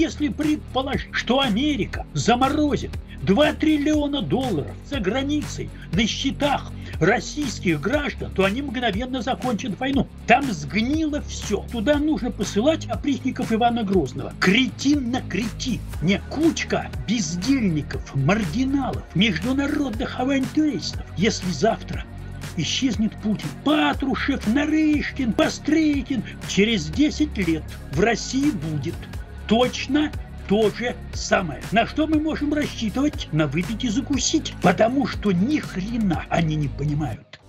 если предположить, что Америка заморозит 2 триллиона долларов за границей на счетах российских граждан, то они мгновенно закончат войну. Там сгнило все. Туда нужно посылать опричников Ивана Грозного. Кретин на кретин. Не кучка бездельников, маргиналов, международных авантюристов. Если завтра исчезнет Путин, Патрушев, Нарышкин, Пострейкин, через 10 лет в России будет точно то же самое. На что мы можем рассчитывать? На выпить и закусить. Потому что ни хрена они не понимают.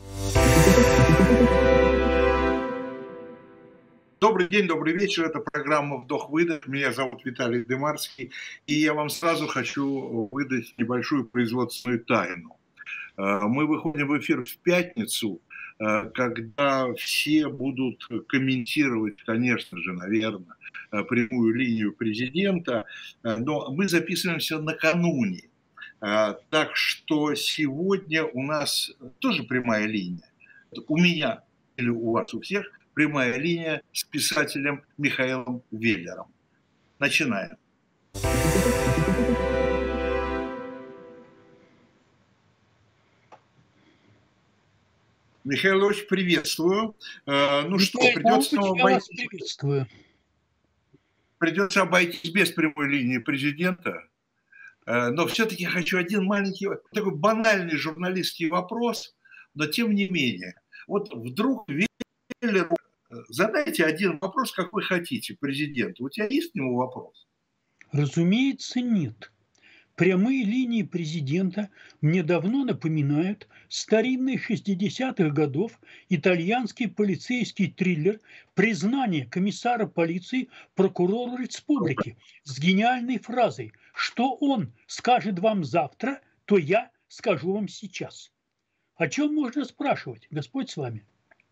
Добрый день, добрый вечер. Это программа «Вдох-выдох». Меня зовут Виталий Демарский. И я вам сразу хочу выдать небольшую производственную тайну. Мы выходим в эфир в пятницу, когда все будут комментировать, конечно же, наверное, прямую линию президента, но мы записываемся накануне. Так что сегодня у нас тоже прямая линия. У меня или у вас, у всех прямая линия с писателем Михаилом Веллером. Начинаем. Михаил Ильич, приветствую. Ну что, придется обойтись без прямой линии президента. Но все-таки я хочу один маленький, такой банальный журналистский вопрос, но тем не менее. Вот вдруг Веллеру задайте один вопрос, как вы хотите, президенту. У тебя есть к нему вопрос? Разумеется, нет. Прямые линии президента мне давно напоминают старинный 60-х годов итальянский полицейский триллер «Признание комиссара полиции прокурору республики» с гениальной фразой «Что он скажет вам завтра, то я скажу вам сейчас». О чем можно спрашивать? Господь с вами.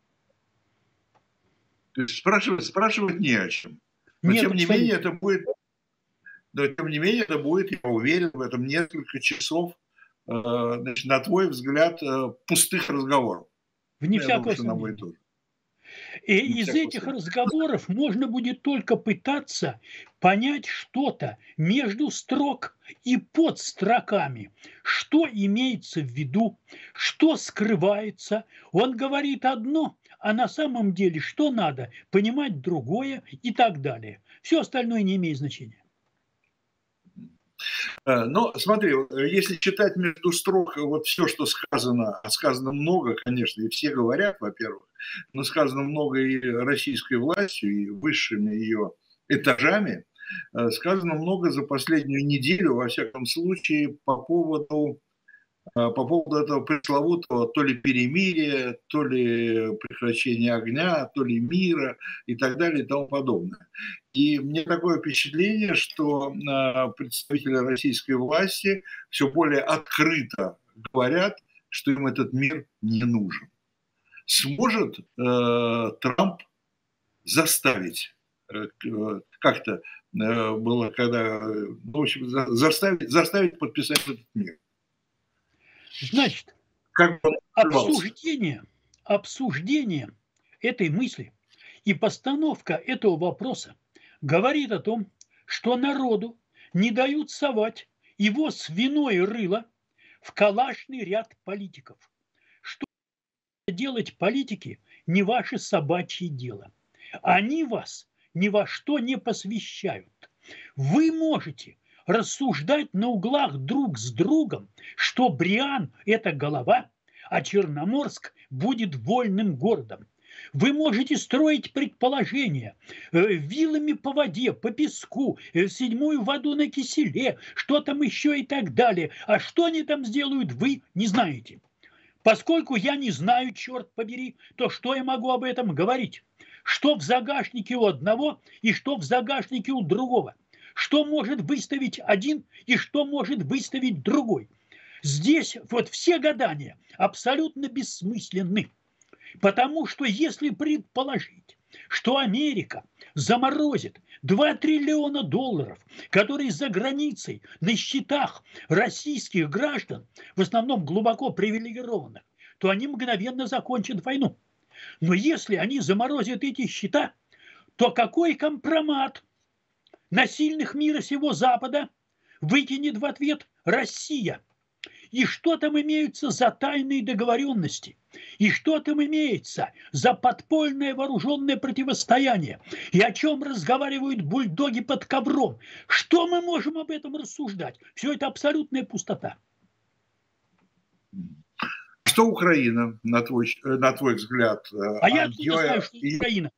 Спрашивать не о чем. Но Нет, тем не менее это будет... Но, тем не менее, это будет, я уверен, в этом несколько часов, значит, на твой взгляд, пустых разговоров. Вне всякого сомнения. И из этих разговоров можно будет только пытаться понять что-то между строк и под строками, что имеется в виду, что скрывается. Он говорит одно, а на самом деле что надо, понимать другое и так далее. Все остальное не имеет значения. Но смотри, если читать между строк вот все, что сказано, а сказано много, конечно, и все говорят, во-первых, но сказано много и российской властью, и высшими ее этажами, сказано много за последнюю неделю, во всяком случае, по поводу этого пресловутого то ли перемирия, то ли прекращения огня, то ли мира и так далее и тому подобное. И мне такое впечатление, что представители российской власти все более открыто говорят, что им этот мир не нужен. Сможет Трамп заставить, как-то было, когда, в общем, заставить подписать этот мир? Значит, обсуждение этой мысли и постановка этого вопроса говорит о том, что народу не дают совать его свиное рыло в калашный ряд политиков. Что делать политики не ваше собачье дело. Они вас ни во что не посвящают. Вы можете рассуждать на углах друг с другом, что Бриан – это голова, а Черноморск будет вольным городом. Вы можете строить предположения вилами по воде, по песку, седьмую воду на киселе, что там еще и так далее. А что они там сделают, вы не знаете. Поскольку я не знаю, черт побери, то что я могу об этом говорить? Что в загашнике у одного и что в загашнике у другого? Что может выставить один и что может выставить другой. Здесь вот все гадания абсолютно бессмысленны. Потому что если предположить, что Америка заморозит 2 триллиона долларов, которые за границей на счетах российских граждан, в основном глубоко привилегированных, то они мгновенно закончат войну. Но если они заморозят эти счета, то какой компромат на сильных мира сего Запада выкинет в ответ Россия. И что там имеются за тайные договоренности? И что там имеется за подпольное вооруженное противостояние? И о чем разговаривают бульдоги под ковром? Что мы можем об этом рассуждать? Все это абсолютная пустота. Что Украина, на твой взгляд? Я откуда знаю, что Украина?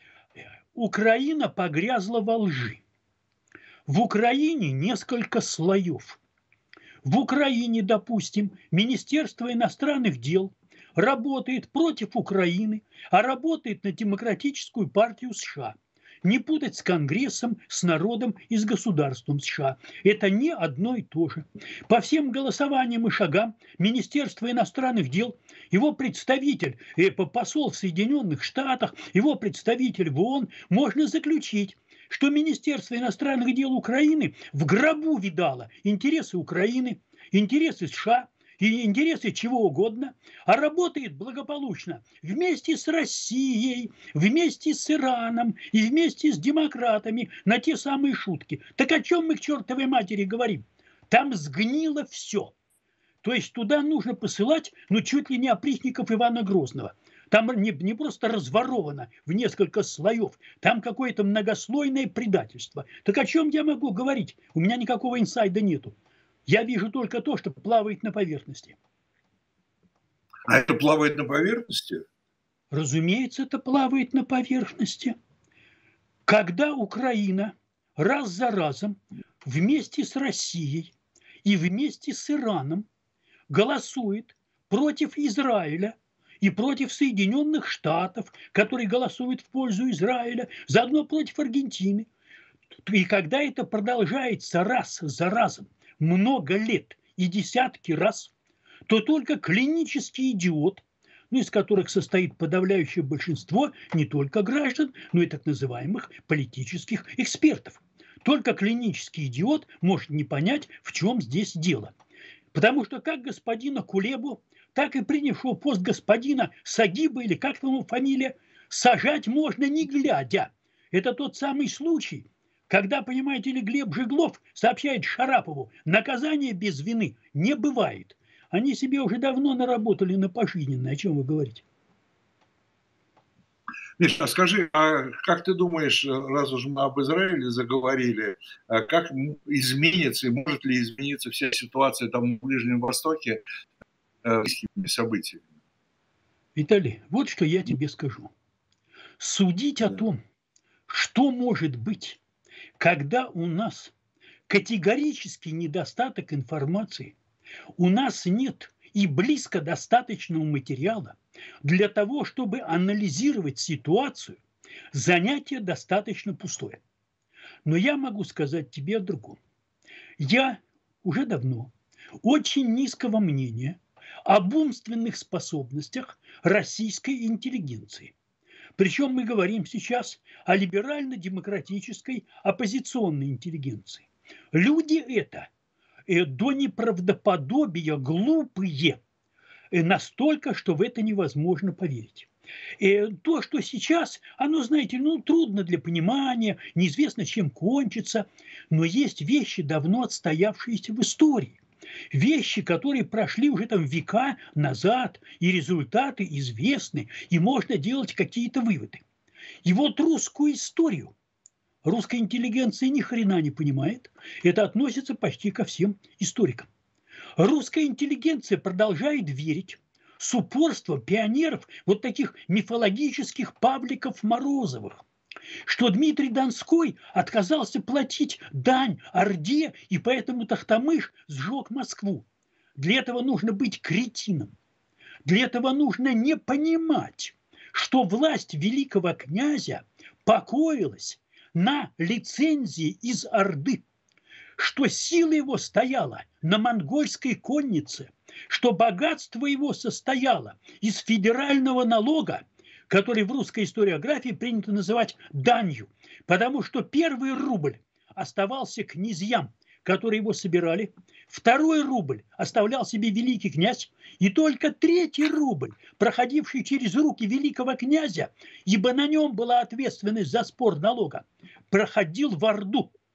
Украина погрязла во лжи. В Украине несколько слоев. В Украине, допустим, Министерство иностранных дел работает против Украины, а работает на Демократическую партию США. Не путать с Конгрессом, с народом и с государством США. Это не одно и то же. По всем голосованиям и шагам Министерство иностранных дел, его представитель, посол в Соединенных Штатах, его представитель в ООН, можно заключить, что Министерство иностранных дел Украины в гробу видало интересы Украины, интересы США и интересы чего угодно, а работает благополучно вместе с Россией, вместе с Ираном и вместе с демократами на те самые шутки. Так о чем мы к чертовой матери говорим? Там сгнило все. То есть туда нужно посылать, чуть ли не опричников Ивана Грозного. Там не просто разворовано в несколько слоев, там какое-то многослойное предательство. Так о чем я могу говорить? У меня никакого инсайда нету. Я вижу только то, что плавает на поверхности. А это плавает на поверхности? Разумеется, это плавает на поверхности. Когда Украина раз за разом вместе с Россией и вместе с Ираном голосует против Израиля и против Соединенных Штатов, которые голосуют в пользу Израиля, заодно против Аргентины. И когда это продолжается раз за разом, много лет и десятки раз, то только клинический идиот, из которых состоит подавляющее большинство не только граждан, но и так называемых политических экспертов. Только клинический идиот может не понять, в чем здесь дело. Потому что как господина Кулебу, так и принявшего пост господина Сагиба, или как там его фамилия, сажать можно не глядя. Это тот самый случай, когда, понимаете ли, Глеб Жиглов сообщает Шарапову, наказание без вины не бывает. Они себе уже давно наработали на пожизненное. О чем вы говорите? Миша, а скажи, а как ты думаешь, раз уж мы об Израиле заговорили, как изменится и может ли измениться вся ситуация там на Ближнем Востоке близкими событиями? Виталий, вот что я тебе скажу. Судить о том, что может быть, когда у нас категорический недостаток информации, у нас нет и близко достаточного материала для того, чтобы анализировать ситуацию, занятие достаточно пустое. Но я могу сказать тебе о другом. Я уже давно очень низкого мнения об умственных способностях российской интеллигенции. Причем мы говорим сейчас о либерально-демократической оппозиционной интеллигенции. Люди это до неправдоподобия глупые, настолько, что в это невозможно поверить. То, что сейчас, оно, знаете, трудно для понимания, неизвестно, чем кончится, но есть вещи, давно отстоявшиеся в истории. Вещи, которые прошли уже там века назад, и результаты известны, и можно делать какие-то выводы. И вот русскую историю русская интеллигенция ни хрена не понимает. Это относится почти ко всем историкам. Русская интеллигенция продолжает верить с упорством пионеров, вот таких мифологических Павликов Морозовых, что Дмитрий Донской отказался платить дань Орде, и поэтому Тохтамыш сжег Москву. Для этого нужно быть кретином. Для этого нужно не понимать, что власть великого князя покоилась на лицензии из Орды, что сила его стояла на монгольской коннице, что богатство его состояло из федерального налога, который в русской историографии принято называть данью, потому что первый рубль оставался князьям, которые его собирали, второй рубль оставлял себе великий князь, и только третий рубль, проходивший через руки великого князя, ибо на нем была ответственность за спор налога, проходил в Орду.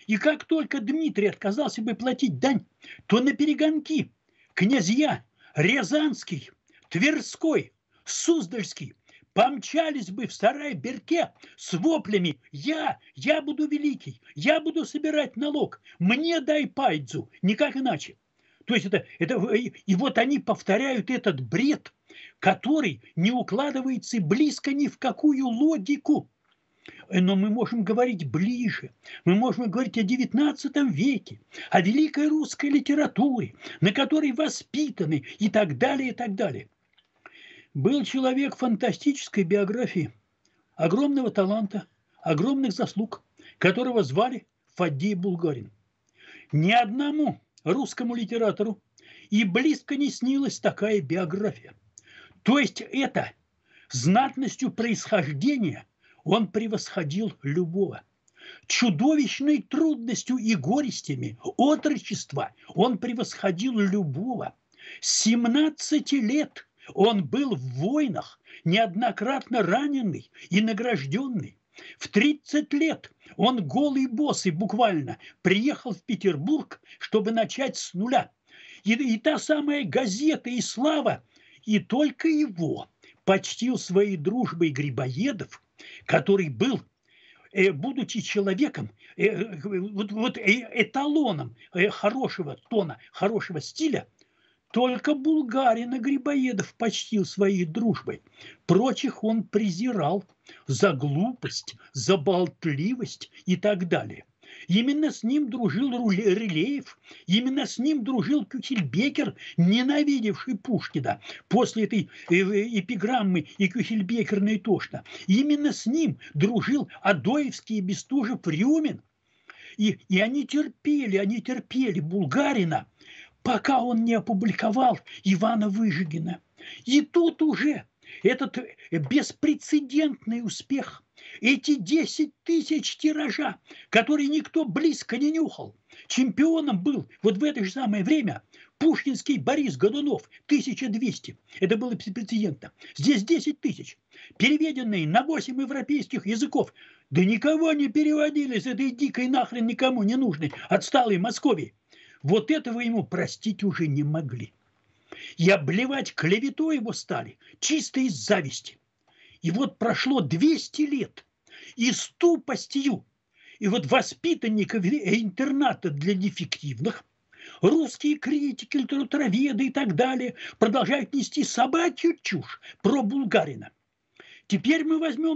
И как только Дмитрий отказался бы платить дань, то на перегонки князья Рязанский, Тверской, Суздальский помчались бы в Сарай-Берке с воплями: я буду великий, я буду собирать налог, мне дай пайдзу, никак иначе. То есть и вот они повторяют этот бред, который не укладывается близко ни в какую логику. Но мы можем говорить ближе, мы можем говорить о XIX веке, о великой русской литературе, на которой воспитаны и так далее, и так далее. Был человек фантастической биографии, огромного таланта, огромных заслуг, которого звали Фаддей Булгарин. Ни одному русскому литератору и близко не снилась такая биография. То есть это знатностью происхождения он превосходил любого. Чудовищной трудностью и горестями отрочества он превосходил любого. С 17 лет он был в войнах, неоднократно раненый и награжденный. В 30 лет он голый босый буквально приехал в Петербург, чтобы начать с нуля. И та самая газета и слава, и только его почтил своей дружбой Грибоедов, который был, будучи человеком, эталоном хорошего тона, хорошего стиля, только Булгарина Грибоедов почтил своей дружбой. Прочих он презирал за глупость, за болтливость и так далее. Именно с ним дружил Рылеев, именно с ним дружил Кюхельбекер, ненавидевший Пушкина после этой эпиграммы и Кюхельбекерной тошно. Именно с ним дружил Адоевский и Бестужев-Рюмин. И они терпели Булгарина, пока он не опубликовал Ивана Выжигина. И тут уже этот беспрецедентный успех, эти 10 тысяч тиража, которые никто близко не нюхал. Чемпионом был вот в это же самое время пушкинский Борис Годунов, 1200. Это было беспрецедентно. Здесь 10 тысяч, переведенные на 8 европейских языков. Да никого не переводили с этой дикой нахрен никому не нужной отсталой Московии. Вот этого ему простить уже не могли. И обливать клеветой его стали чисто из зависти. И вот прошло 200 лет, и с тупостью, и вот воспитанников интерната для дефективных, русские критики, литературоведы и так далее продолжают нести собачью чушь про Булгарина. Теперь мы возьмем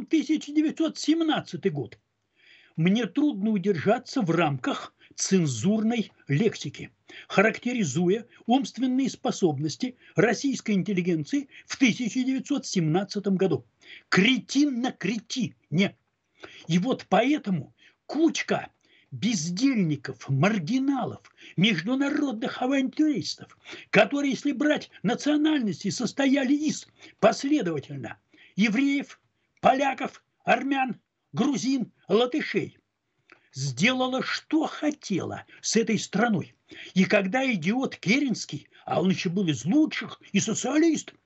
1917 год. Мне трудно удержаться в рамках цензурной лексики, характеризуя умственные способности российской интеллигенции в 1917 году. Кретин на кретине. И вот поэтому кучка бездельников, маргиналов, международных авантюристов, которые, если брать национальности, состояли из последовательно евреев, поляков, армян, грузин, латышей, сделала, что хотела с этой страной. И когда идиот Керенский, а он еще был из лучших, и социалист,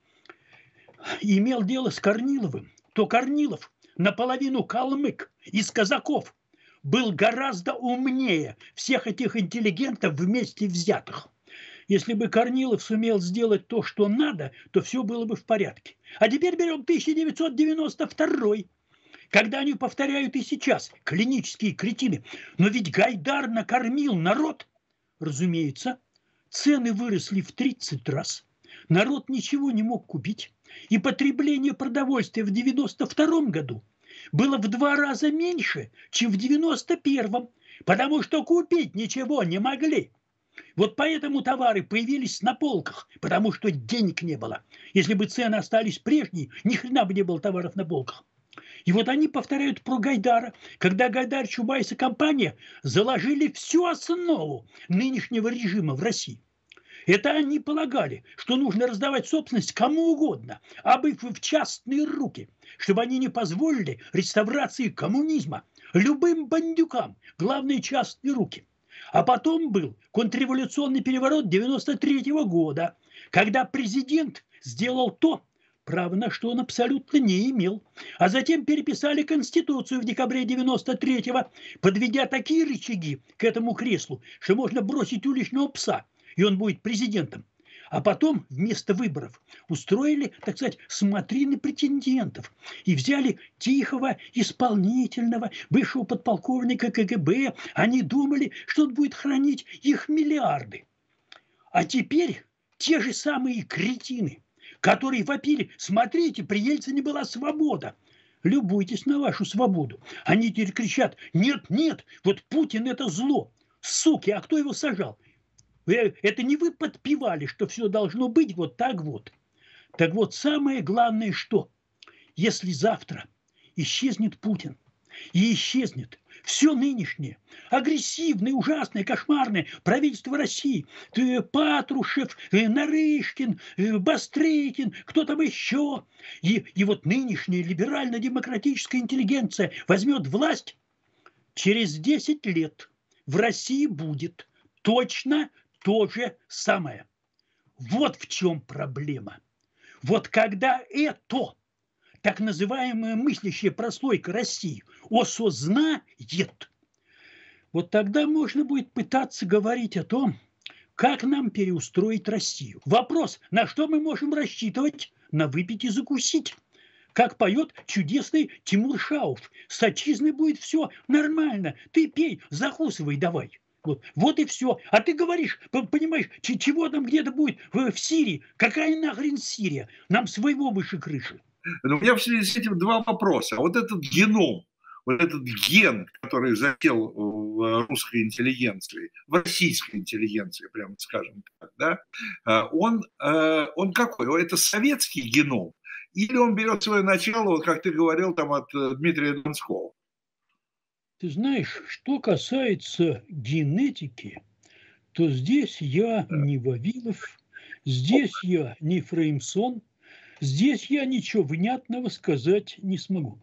имел дело с Корниловым, то Корнилов, наполовину калмык, из казаков, был гораздо умнее всех этих интеллигентов вместе взятых. Если бы Корнилов сумел сделать то, что надо, то все было бы в порядке. А теперь берем 1992, когда они повторяют и сейчас, клинические кретины. Но ведь Гайдар накормил народ. Разумеется, цены выросли в 30 раз. Народ ничего не мог купить. И потребление продовольствия в 1992 году было в 2 раза меньше, чем в 1991, потому что купить ничего не могли. Вот поэтому товары появились на полках, потому что денег не было. Если бы цены остались прежние, ни хрена бы не было товаров на полках. И вот они повторяют про Гайдара, когда Гайдар, Чубайс и компания заложили всю основу нынешнего режима в России. Это они полагали, что нужно раздавать собственность кому угодно, обыв в частные руки, чтобы они не позволили реставрации коммунизма любым бандюкам, главное, частные руки. А потом был контрреволюционный переворот 1993 года, когда президент сделал то, право на что он абсолютно не имел. А затем переписали Конституцию в декабре 93-го, подведя такие рычаги к этому креслу, что можно бросить уличного пса, и он будет президентом. А потом вместо выборов устроили, так сказать, смотрины претендентов и взяли тихого, исполнительного, бывшего подполковника КГБ. Они думали, что он будет хранить их миллиарды. А теперь те же самые кретины, которые вопили: смотрите, при Ельцине была свобода. Любуйтесь на вашу свободу. Они теперь кричат: нет, нет, вот Путин это зло. Суки, а кто его сажал? Это не вы подпевали, что все должно быть вот так вот. Так вот, самое главное, что если завтра исчезнет Путин, и исчезнет все нынешнее, агрессивное, ужасное, кошмарное правительство России, Патрушев, Нарышкин, Бастрыкин, кто там еще, и вот нынешняя либерально-демократическая интеллигенция возьмет власть, через 10 лет в России будет точно то же самое. Вот в чем проблема. Вот когда это, так называемая мыслящая прослойка России, осознает, вот тогда можно будет пытаться говорить о том, как нам переустроить Россию. Вопрос: на что мы можем рассчитывать? На выпить и закусить. Как поет чудесный Тимур Шауф: с отчизной будет все нормально, ты пей, закусывай давай. Вот и все. А ты говоришь, понимаешь, чего там где-то будет в Сирии? Какая нахрен Сирия? Нам своего выше крыши. Но у меня в связи с этим два вопроса. Вот этот геном, вот этот ген, который засел в русской интеллигенции, в российской интеллигенции, прямо скажем так, да, он какой? Это советский геном? Или он берет свое начало, как ты говорил, там, от Дмитрия Донского? Ты знаешь, что касается генетики, то здесь я не Вавилов, здесь я не Фреймсон, здесь я ничего внятного сказать не смогу.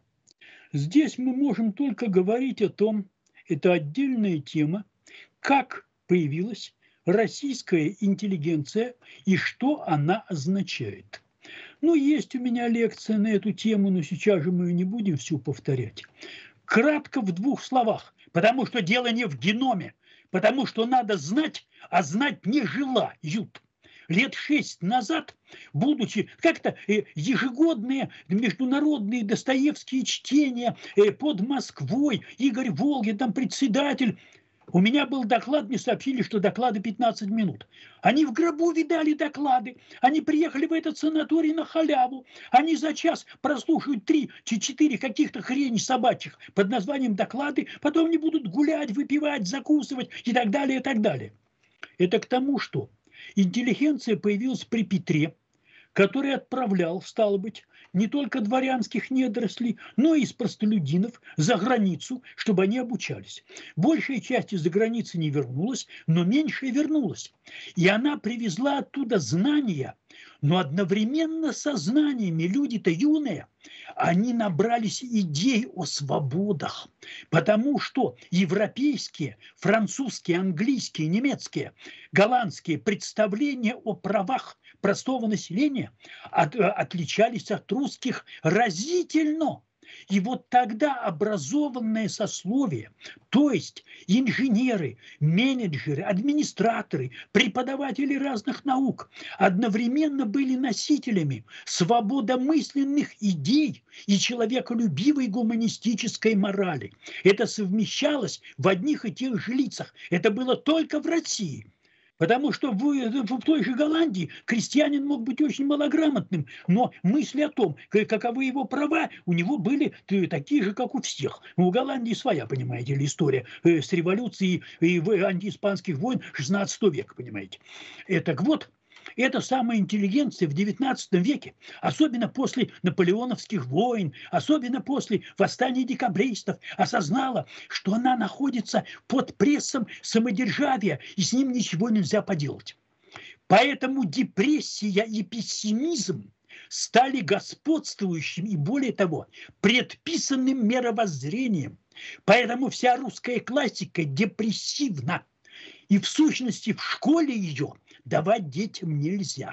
Здесь мы можем только говорить о том, это отдельная тема, как появилась российская интеллигенция и что она означает. Ну, есть у меня лекция на эту тему, но сейчас же мы ее не будем всю повторять. Кратко в 2 словах, потому что дело не в геноме, потому что надо знать, а знать не желают. Лет 6 назад, будучи как-то ежегодные международные Достоевские чтения под Москвой, Игорь Волгин, там председатель, у меня был доклад, мне сообщили, что доклады 15 минут. Они в гробу видали доклады, они приехали в этот санаторий на халяву, они за час прослушают 3-4 каких-то хрени собачьих под названием доклады, потом они будут гулять, выпивать, закусывать и так далее, и так далее. Это к тому, что интеллигенция появилась при Петре, который отправлял, стало быть, не только дворянских недорослей, но и из простолюдинов за границу, чтобы они обучались. Большая часть из-за границы не вернулась, но меньшая вернулась. И она привезла оттуда знания, но одновременно со знаниями люди-то юные, они набрались идей о свободах, потому что европейские, французские, английские, немецкие, голландские представления о правах простого населения отличались от русских разительно. И вот тогда образованное сословие, то есть инженеры, менеджеры, администраторы, преподаватели разных наук, одновременно были носителями свободомысленных идей и человеколюбивой гуманистической морали. Это совмещалось в одних и тех же лицах. Это было только в России. Потому что в той же Голландии крестьянин мог быть очень малограмотным, но мысли о том, каковы его права, у него были такие же, как у всех. У Голландии своя, понимаете ли, история с революцией и антииспанских войн 16 века, понимаете. Так вот, эта самая интеллигенция в XIX веке, особенно после наполеоновских войн, особенно после восстания декабристов, осознала, что она находится под прессом самодержавия, и с ним ничего нельзя поделать. Поэтому депрессия и пессимизм стали господствующим и, более того, предписанным мировоззрением. Поэтому вся русская классика депрессивна. И в сущности в школе ее давать детям нельзя.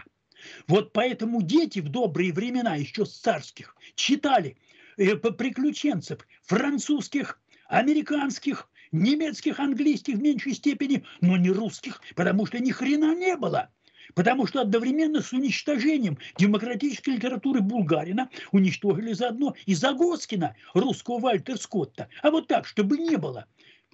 Вот поэтому дети в добрые времена, еще с царских, читали приключенцев французских, американских, немецких, английских в меньшей степени, но не русских, потому что ни хрена не было. Потому что одновременно с уничтожением демократической литературы Булгарина уничтожили заодно и Загоскина, русского Вальтер Скотта. А вот так, чтобы не было.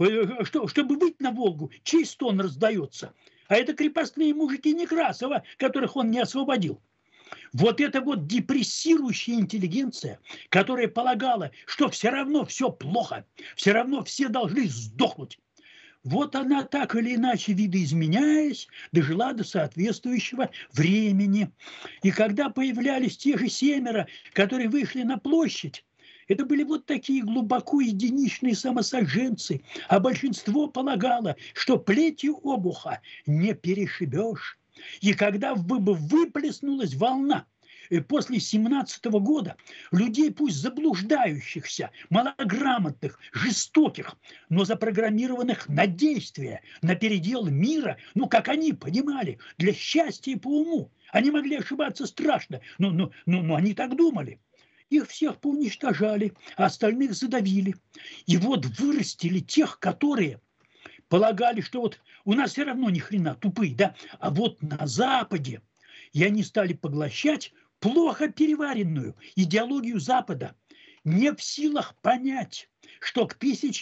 Чтобы выйти на Волгу, чей стон раздается. А это крепостные мужики Некрасова, которых он не освободил. Вот эта вот депрессирующая интеллигенция, которая полагала, что все равно все плохо, все равно все должны сдохнуть. Вот она, так или иначе, видоизменяясь, дожила до соответствующего времени. И когда появлялись те же 7, которые вышли на площадь, это были вот такие глубоко единичные самосожженцы, а большинство полагало, что плетью обуха не перешибешь. И когда выплеснулась волна после 17 года людей, пусть заблуждающихся, малограмотных, жестоких, но запрограммированных на действие, на передел мира, ну, как они понимали, для счастья и по уму. Они могли ошибаться страшно, но они так думали. Их всех поуничтожали, а остальных задавили. И вот вырастили тех, которые полагали, что вот у нас все равно ни хрена тупые, да, а вот на Западе, и они стали поглощать плохо переваренную идеологию Запада, не в силах понять, что к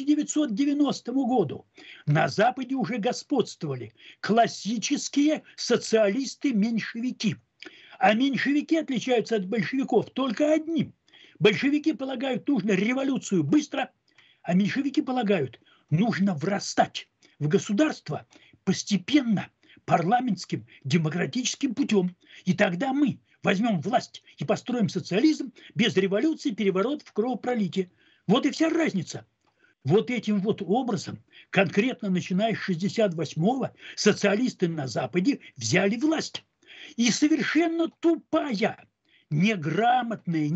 1990 году на Западе уже господствовали классические социалисты-меньшевики. А меньшевики отличаются от большевиков только одним. Большевики полагают, нужно революцию быстро, а меньшевики полагают, нужно врастать в государство постепенно, парламентским, демократическим путем. И тогда мы возьмем власть и построим социализм без революции, переворотов, кровопролития. Вот и вся разница. Вот этим вот образом, конкретно начиная с 1968-го, социалисты на Западе взяли власть. И совершенно тупая, неграмотная,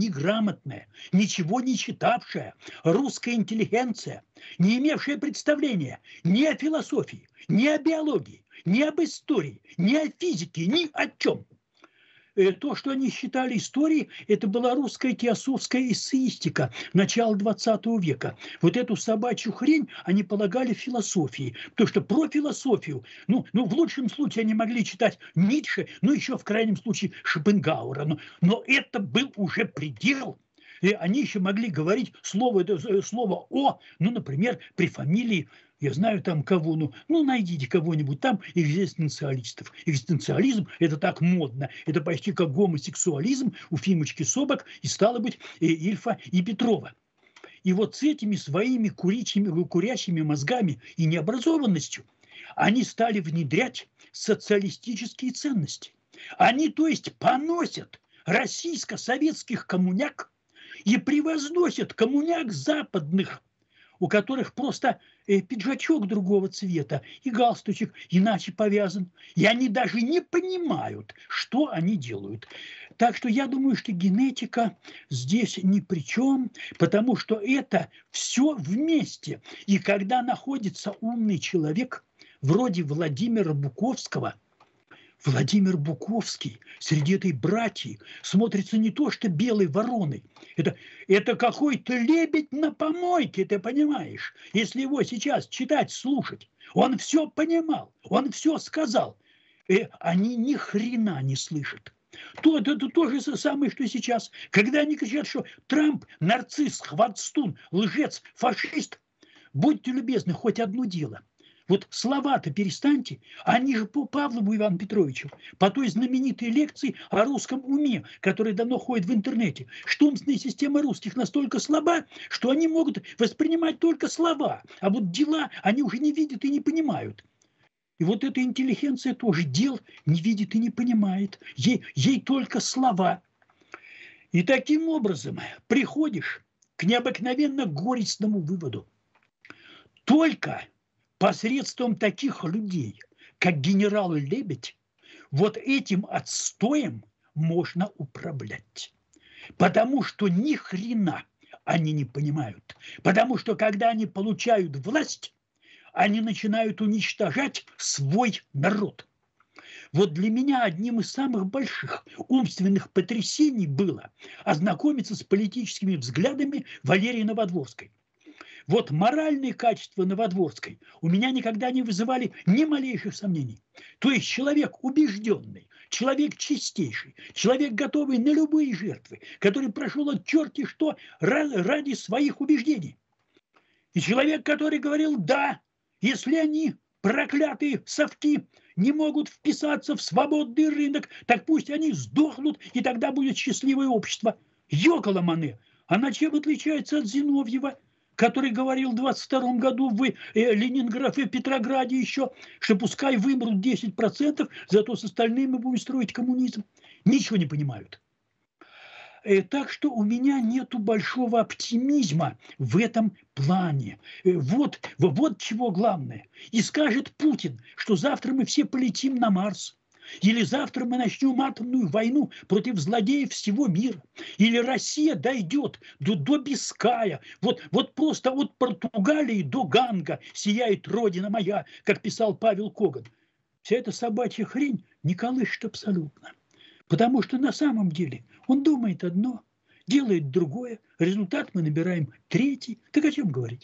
ничего не читавшая русская интеллигенция, не имевшая представления ни о философии, ни о биологии, ни об истории, ни о физике, ни о чем. То, что они считали историей, это была русская теософская эссеистика начала 20 века. Вот эту собачью хрень они полагали философией. Потому что про философию, ну в лучшем случае они могли читать Ницше, ну еще в крайнем случае Шопенгауэра. Но это был уже предел. И они еще могли говорить слово «о», ну, например, при фамилии, я знаю там кого, ну найдите кого-нибудь там экзистенциалистов. Экзистенциализм – это так модно. Это почти как гомосексуализм у Фимочки Собок и, стало быть, Ильфа и Петрова. И вот с этими своими курящими мозгами и необразованностью они стали внедрять социалистические ценности. Они, то есть, поносят российско-советских коммуняк и превозносят коммуняк западных, у которых просто пиджачок другого цвета и галстучек иначе повязан. И они даже не понимают, что они делают. Так что я думаю, что генетика здесь ни при чем, потому что это все вместе. И когда находится умный человек, вроде Владимира Буковского, Владимир Буковский среди этой братьи смотрится не то, что белой вороной. Это какой-то лебедь на помойке, ты понимаешь? Если его сейчас читать, слушать, он все понимал, он все сказал. И они ни хрена не слышат. Это то же самое, что сейчас. Когда они кричат, что Трамп нарцисс, хвастун, лжец, фашист, будьте любезны, хоть одно дело. Вот слова-то перестаньте, они же по Павлову Ивану Петровичу, по той знаменитой лекции о русском уме, которая давно ходит в интернете, что умственная система русских настолько слаба, что они могут воспринимать только слова, а вот дела они уже не видят и не понимают. И вот эта интеллигенция тоже дел не видит и не понимает, ей только слова. И таким образом приходишь к необыкновенно горестному выводу. Только посредством таких людей, как генерал Лебедь, вот этим отстоем можно управлять. Потому что ни хрена они не понимают. Потому что когда они получают власть, они начинают уничтожать свой народ. Вот для меня одним из самых больших умственных потрясений было ознакомиться с политическими взглядами Валерии Новодворской. Вот моральные качества Новодворской у меня никогда не вызывали ни малейших сомнений. То есть человек убежденный, человек чистейший, человек готовый на любые жертвы, который прошел от черти что ради своих убеждений. И человек, который говорил, да, если они, проклятые совки, не могут вписаться в свободный рынок, так пусть они сдохнут, и тогда будет счастливое общество. Йоколомане, она чем отличается от Зиновьева, который говорил в 22 году в Ленинграде, в Петрограде еще, что пускай вымрут 10%, зато с остальными будем строить коммунизм. Ничего не понимают. Так что у меня нету большого оптимизма в этом плане. Вот чего главное. И скажет Путин, что завтра мы все полетим на Марс. Или завтра мы начнем атомную войну против злодеев всего мира. Или Россия дойдет до Биская. Вот просто от Португалии до Ганга сияет родина моя, как писал Павел Коган. Вся эта собачья хрень не колышет абсолютно. Потому что на самом деле он думает одно, делает другое, результат мы набираем третий. Так о чем говорить?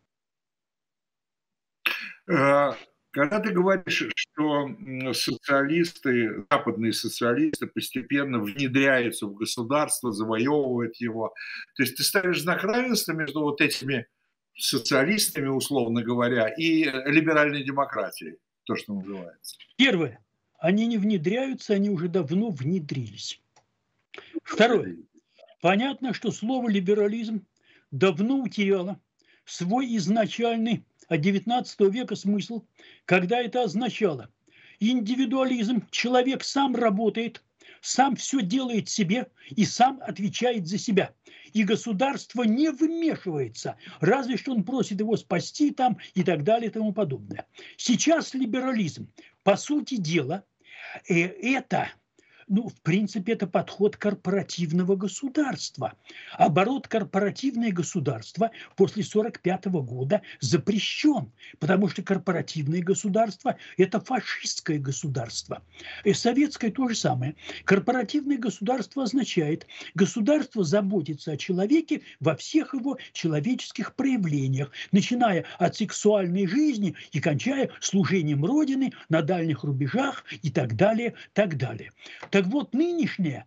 Когда ты говоришь, что социалисты, западные социалисты постепенно внедряются в государство, завоевывают его, то есть ты ставишь знак равенства между вот этими социалистами, условно говоря, и либеральной демократией, то, что называется. Первое. Они не внедряются, они уже давно внедрились. Второе. Понятно, что слово «либерализм» давно утеряло свой изначальный от XIX века смысл, когда это означало индивидуализм, человек сам работает, сам все делает себе и сам отвечает за себя. И государство не вмешивается, разве что он просит его спасти там и так далее и тому подобное. Сейчас либерализм, по сути дела, это... в принципе, это подход корпоративного государства. Оборот корпоративное государство после 1945 года запрещен, потому что корпоративное государство – это фашистское государство. И советское то же самое. Корпоративное государство означает, государство заботится о человеке во всех его человеческих проявлениях, начиная от сексуальной жизни и кончая служением Родины на дальних рубежах и так далее, так далее. Так вот, нынешняя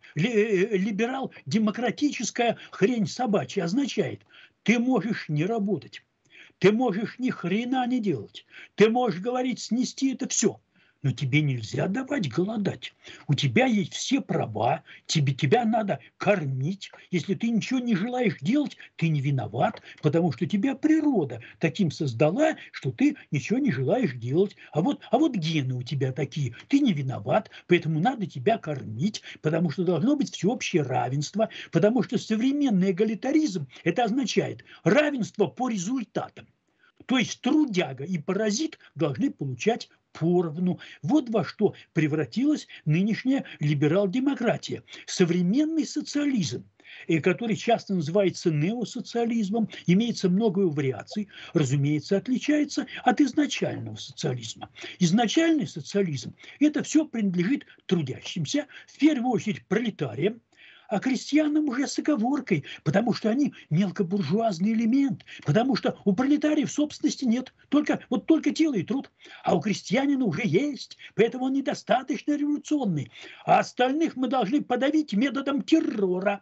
либерал-демократическая хрень собачья означает, ты можешь не работать, ты можешь ни хрена не делать, ты можешь говорить, снести это все, но тебе нельзя давать голодать. У тебя есть все права, тебя надо кормить. Если ты ничего не желаешь делать, ты не виноват, потому что тебя природа таким создала, что ты ничего не желаешь делать. А вот гены у тебя такие, ты не виноват, поэтому надо тебя кормить, потому что должно быть всеобщее равенство, потому что современный эгалитаризм – это означает равенство по результатам. То есть трудяга и паразит должны получать поровну. Вот во что превратилась нынешняя либерал-демократия. Современный социализм, который часто называется неосоциализмом, имеется много вариаций, разумеется, отличается от изначального социализма. Изначальный социализм – это все принадлежит трудящимся, в первую очередь пролетариям, а крестьянам уже с оговоркой, потому что они мелкобуржуазный элемент, потому что у пролетариев собственности нет, только тело и труд, а у крестьянина уже есть, поэтому он недостаточно революционный, а остальных мы должны подавить методом террора.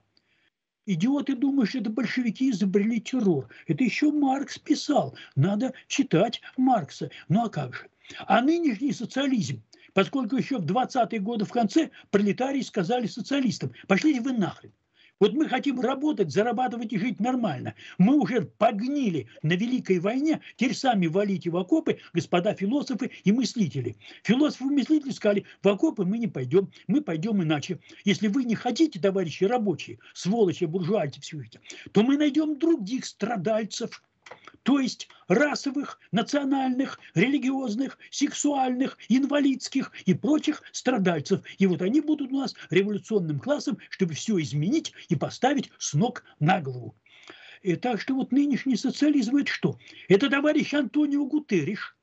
Идиоты думают, что это большевики изобрели террор. Это еще Маркс писал. Надо читать Маркса. Ну а как же? А нынешний социализм, поскольку еще в 20-е годы в конце пролетарии сказали социалистам, пошлите вы нахрен. Вот мы хотим работать, зарабатывать и жить нормально. Мы уже погнили на Великой войне, теперь сами валите в окопы, господа философы и мыслители. Философы и мыслители сказали, в окопы мы не пойдем, мы пойдем иначе. Если вы не хотите, товарищи рабочие, сволочи, буржуальцы, все это, то мы найдем других страдальцев. То есть расовых, национальных, религиозных, сексуальных, инвалидских и прочих страдальцев. И вот они будут у нас революционным классом, чтобы все изменить и поставить с ног на голову. И так что вот нынешний социализм – это что? Это товарищ Антонио Гутерриш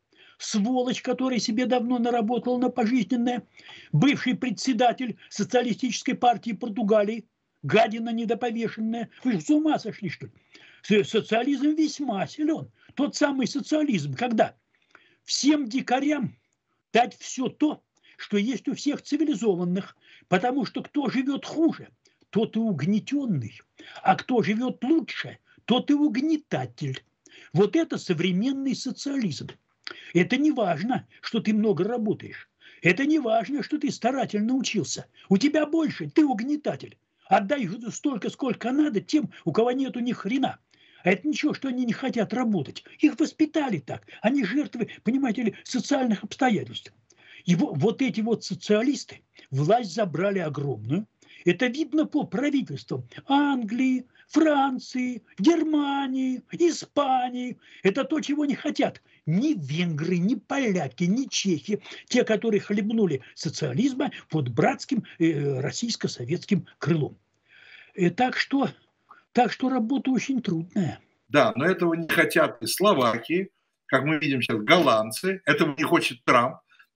сволочь, который себе давно наработал на пожизненное, бывший председатель социалистической партии Португалии, гадина недоповешенная. Вы же с ума сошли, что ли? Социализм весьма силен. Тот самый социализм, когда всем дикарям дать все то, что есть у всех цивилизованных, потому что кто живет хуже, тот и угнетенный, а кто живет лучше, тот и угнетатель. Вот это современный социализм. Это не важно, что ты много работаешь. Это не важно, что ты старательно учился. У тебя больше, ты угнетатель. Отдай столько, сколько надо тем, у кого нету ни хрена. А это ничего, что они не хотят работать. Их воспитали так. Они жертвы, понимаете ли, социальных обстоятельств. И вот эти вот социалисты власть забрали огромную. Это видно по правительствам Англии, Франции, Германии, Испании. Это то, чего не хотят ни венгры, ни поляки, ни чехи. Те, которые хлебнули социализма под братским российско-советским крылом. Так что работа очень трудная. Да, но этого не хотят и словаки, как мы видим сейчас, голландцы. Этого не хочет Трамп.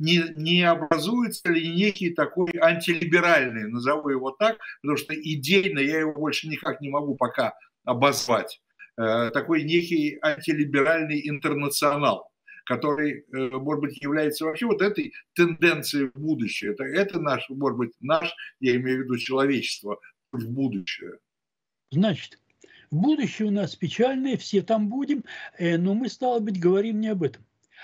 Не образуется ли некий такой антилиберальный, назову его так, потому что идейно я его больше никак не могу пока обозвать, такой некий антилиберальный интернационал, который, может быть, является вообще вот этой тенденцией в будущее. Это наш, может быть, я имею в виду человечество, в будущее. Значит, будущее у нас печальное, все там будем, но мы, стало быть, говорим не об этом.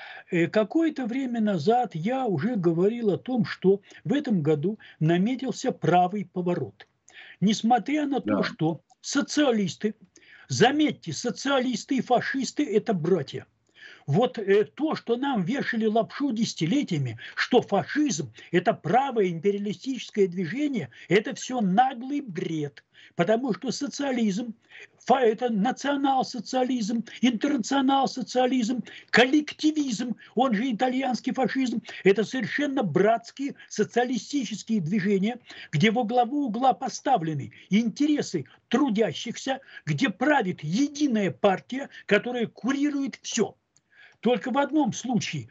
Какое-то время назад я уже говорил о том, что в этом году наметился правый поворот. Несмотря на то, что социалисты, заметьте, социалисты и фашисты – это братья. Вот то, что нам вешали лапшу десятилетиями, что фашизм – это правое империалистическое движение, это все наглый бред. Потому что социализм – это национал-социализм, интернационал-социализм, коллективизм, он же итальянский фашизм – это совершенно братские социалистические движения, где во главу угла поставлены интересы трудящихся, где правит единая партия, которая курирует все. Только в одном случае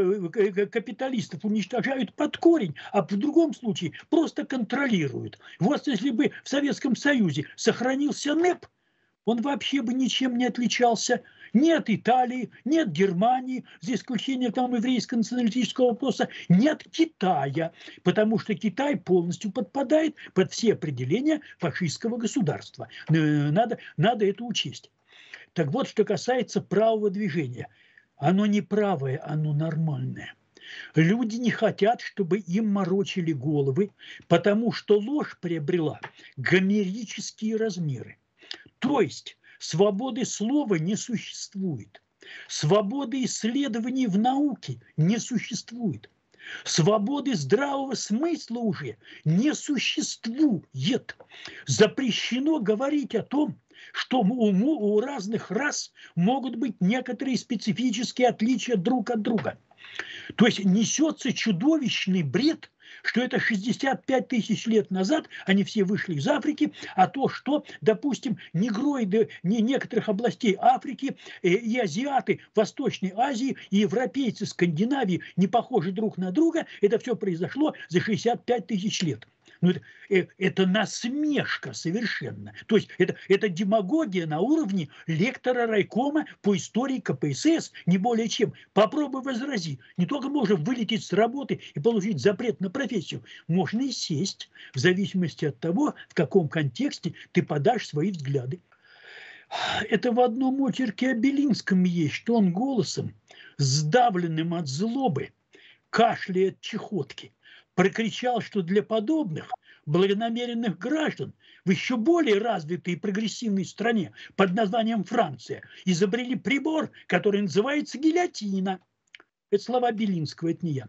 капиталистов уничтожают под корень, а в другом случае просто контролируют. Вот если бы в Советском Союзе сохранился НЭП, он вообще бы ничем не отличался ни от Италии, ни от Германии, за исключением там еврейского националистического вопроса, ни от Китая, потому что Китай полностью подпадает под все определения фашистского государства. Надо это учесть. Так вот, что касается правого движения. Оно не правое, оно нормальное. Люди не хотят, чтобы им морочили головы, потому что ложь приобрела гомерические размеры. То есть свободы слова не существует. Свободы исследований в науке не существует. Свободы здравого смысла уже не существует. Запрещено говорить о том, что у разных рас могут быть некоторые специфические отличия друг от друга. То есть несется чудовищный бред, что это 65 тысяч лет назад они все вышли из Африки, а то, что, допустим, негроиды некоторых областей Африки и азиаты Восточной Азии и европейцы Скандинавии не похожи друг на друга, это все произошло за 65 тысяч лет. Ну, это насмешка совершенно. То есть это демагогия на уровне лектора райкома по истории КПСС, не более чем. Попробуй возрази. Не только можно вылететь с работы и получить запрет на профессию, можно и сесть, в зависимости от того, в каком контексте ты подашь свои взгляды. Это в одном очерке о Белинском есть, что он голосом, сдавленным от злобы, кашляя от чехотки, прокричал, что для подобных благонамеренных граждан в еще более развитой и прогрессивной стране под названием Франция изобрели прибор, который называется гильотина. Это слова Белинского, это не я.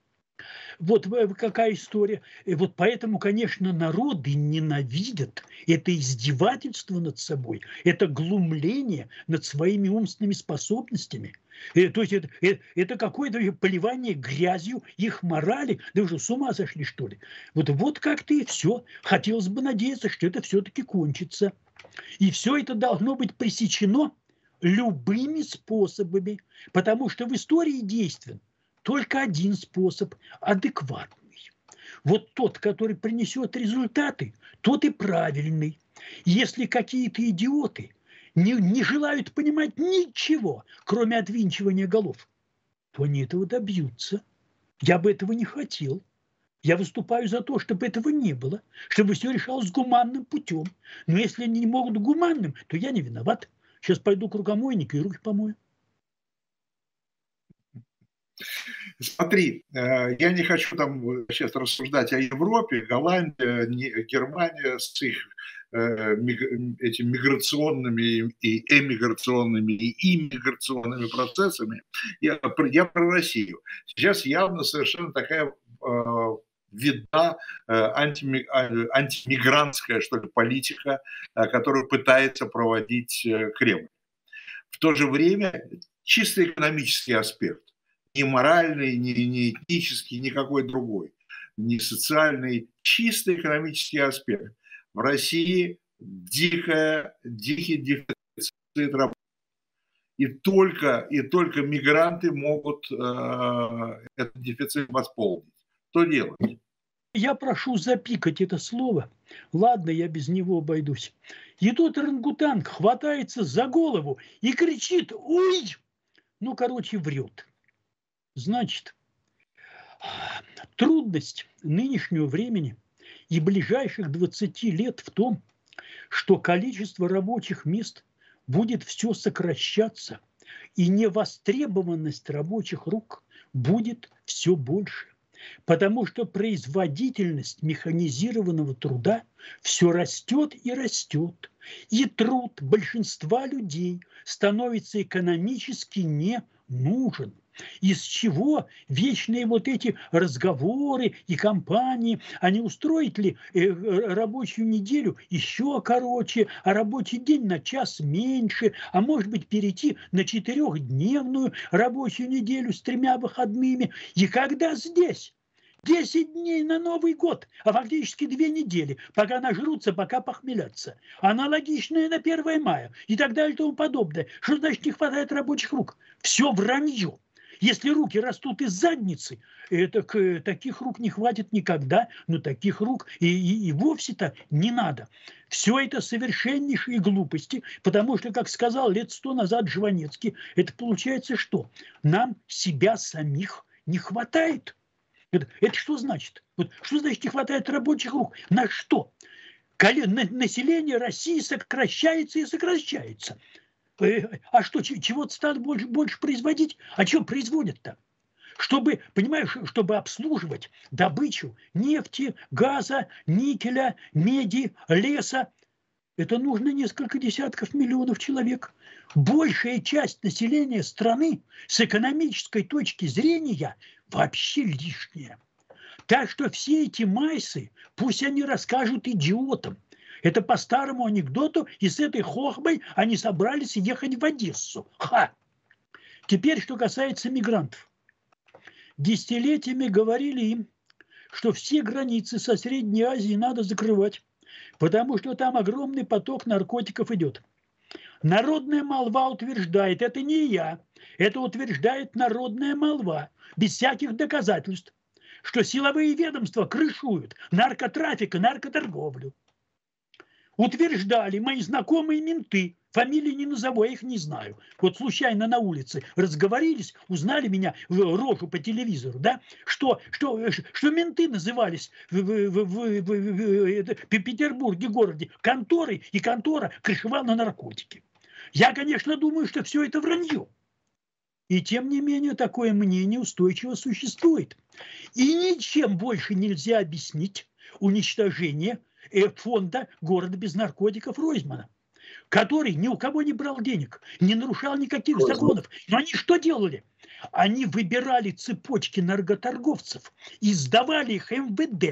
Вот какая история. И вот поэтому, конечно, народы ненавидят это издевательство над собой, это глумление над своими умственными способностями. То есть это какое-то поливание грязью их морали. Да вы что, с ума сошли, что ли? Вот как-то и все. Хотелось бы надеяться, что это все-таки кончится. И все это должно быть пресечено любыми способами, потому что в истории действен только один способ – адекватный. Вот тот, который принесет результаты, тот и правильный. Если какие-то идиоты не желают понимать ничего, кроме отвинчивания голов, то они этого добьются. Я бы этого не хотел. Я выступаю за то, чтобы этого не было, чтобы все решалось гуманным путем. Но если они не могут гуманным, то я не виноват. Сейчас пойду к рукомойнику и руки помою. Смотри, я не хочу там сейчас рассуждать о Европе, Голландия, Германия с их этими миграционными и эмиграционными и иммиграционными процессами. Я про Россию. Сейчас явно совершенно такая видна антимигрантская, что ли, политика, которую пытается проводить Кремль. В то же время чисто экономический аспект, не моральный, не этнический, никакой другой, не социальный, чисто экономический аспект. В России дикий дефицит работы. И только мигранты могут этот дефицит восполнить. Что делать? Я прошу запикать это слово. Ладно, я без него обойдусь. И тот орангутанг хватается за голову и кричит: «Ой!» Ну, короче, врет. Значит, трудность нынешнего времени и ближайших 20 лет в том, что количество рабочих мест будет все сокращаться, и невостребованность рабочих рук будет все больше. Потому что производительность механизированного труда все растет и растет. И труд большинства людей становится экономически не нужен. Из чего вечные вот эти разговоры и кампании, а не устроить ли рабочую неделю еще короче, а рабочий день на час меньше, а может быть перейти на 4-дневную рабочую неделю с 3 выходными. И когда здесь 10 дней на Новый год, а фактически 2 недели, пока нажрутся, пока похмелятся. Аналогичное на 1 мая и так далее и тому подобное. Что значит не хватает рабочих рук? Все вранье. Если руки растут из задницы, таких рук не хватит никогда, но таких рук и вовсе-то не надо. Все это совершеннейшие глупости, потому что, как сказал лет 100 назад Жванецкий, это получается что? Нам себя самих не хватает. Это что значит? Вот что значит не хватает рабочих рук? На что? Население России сокращается и сокращается. А что, чего-то стало больше производить? А что производят-то? Чтобы, понимаешь, чтобы обслуживать добычу нефти, газа, никеля, меди, леса, это нужно несколько десятков миллионов человек. Большая часть населения страны с экономической точки зрения вообще лишняя. Так что все эти майсы, пусть они расскажут идиотам. Это по старому анекдоту, и с этой хохмой они собрались ехать в Одессу. Ха! Теперь, что касается мигрантов. Десятилетиями говорили им, что все границы со Средней Азией надо закрывать, потому что там огромный поток наркотиков идет. Народная молва утверждает, это не я, это утверждает народная молва, без всяких доказательств, что силовые ведомства крышуют наркотрафик и наркоторговлю. Утверждали мои знакомые менты, фамилии не назову, я их не знаю. Вот случайно на улице разговорились, узнали меня в рожу по телевизору, да, что менты назывались в Петербурге, городе, конторой, и контора крышевала на наркотики. Я, конечно, думаю, что все это вранье. И тем не менее такое мнение устойчиво существует. И ничем больше нельзя объяснить уничтожение фонда «Город без наркотиков» Ройзмана, который ни у кого не брал денег, не нарушал никаких законов. Но они что делали? Они выбирали цепочки наркоторговцев и сдавали их МВД.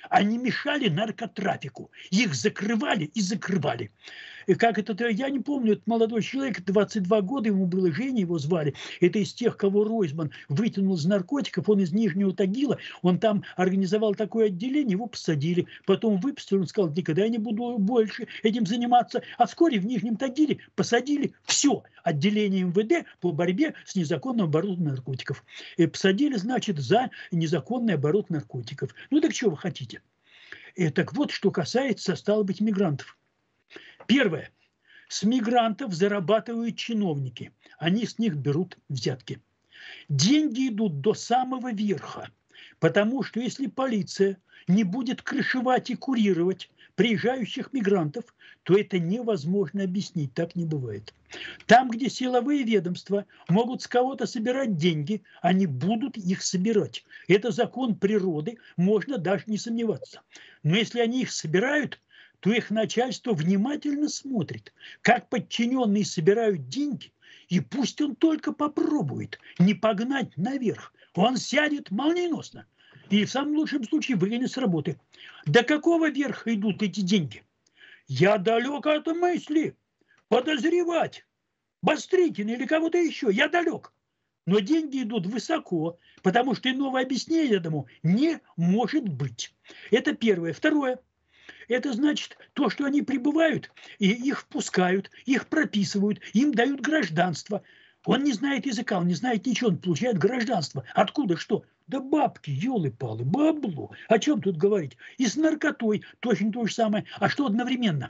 Они мешали наркотрафику. Их закрывали и закрывали. И как это, я не помню, это молодой человек, 22 года ему было, Женя его звали. Это из тех, кого Ройзман вытянул из наркотиков, он из Нижнего Тагила, он там организовал такое отделение, его посадили. Потом выпустили, он сказал, никогда я не буду больше этим заниматься. А вскоре в Нижнем Тагиле посадили все отделение МВД по борьбе с незаконным оборотом наркотиков. И посадили, значит, за незаконный оборот наркотиков. Ну так что вы хотите? Так вот, что касается, стало быть, мигрантов. Первое. С мигрантов зарабатывают чиновники. Они с них берут взятки. Деньги идут до самого верха. Потому что если полиция не будет крышевать и курировать приезжающих мигрантов, то это невозможно объяснить. Так не бывает. Там, где силовые ведомства могут с кого-то собирать деньги, они будут их собирать. Это закон природы, можно даже не сомневаться. Но если они их собирают, то их начальство внимательно смотрит, как подчиненные собирают деньги, и пусть он только попробует не погнать наверх. Он сядет молниеносно и в самом лучшем случае выгонит с работы. До какого верха идут эти деньги? Я далек от мысли подозревать Бастрыкина или кого-то еще. Я далек. Но деньги идут высоко, потому что иного объяснения этому не может быть. Это первое. Второе. Это значит то, что они прибывают, и их впускают, их прописывают, им дают гражданство. Он не знает языка, он не знает ничего, он получает гражданство. Откуда что? Да бабки, елы-палы, бабло. О чем тут говорить? И с наркотой точно то же самое. А что одновременно?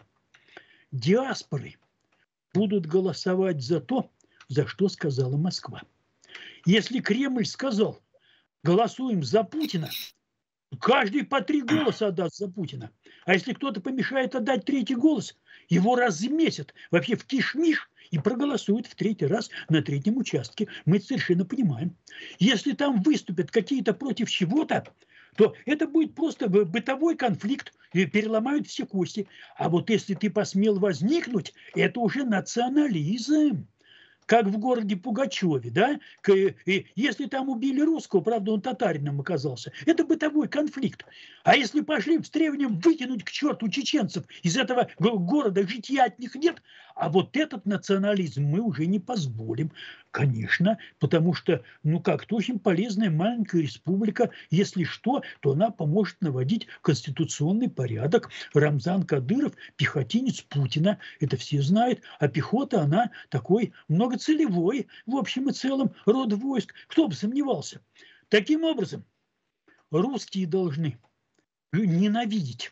Диаспоры будут голосовать за то, за что сказала Москва. Если Кремль сказал, голосуем за Путина, каждый по 3 голоса отдаст за Путина. А если кто-то помешает отдать 3-й голос, его размесят вообще в кишмиш и проголосуют в 3-й раз на 3-м участке. Мы это совершенно понимаем. Если там выступят какие-то против чего-то, то это будет просто бытовой конфликт, и переломают все кости. А вот если ты посмел возникнуть, это уже национализм. Как в городе Пугачеве, да? Если там убили русского, правда, он татарином оказался, это бытовой конфликт. А если пошли в требованием выкинуть к черту чеченцев из этого города, житья от них нет, а вот этот национализм мы уже не позволим. Конечно, потому что, это очень полезная маленькая республика. Если что, то она поможет наводить конституционный порядок. Рамзан Кадыров – пехотинец Путина, это все знают. А пехота, она такой многоцелевой, в общем и целом, род войск. Кто бы сомневался. Таким образом, русские должны ненавидеть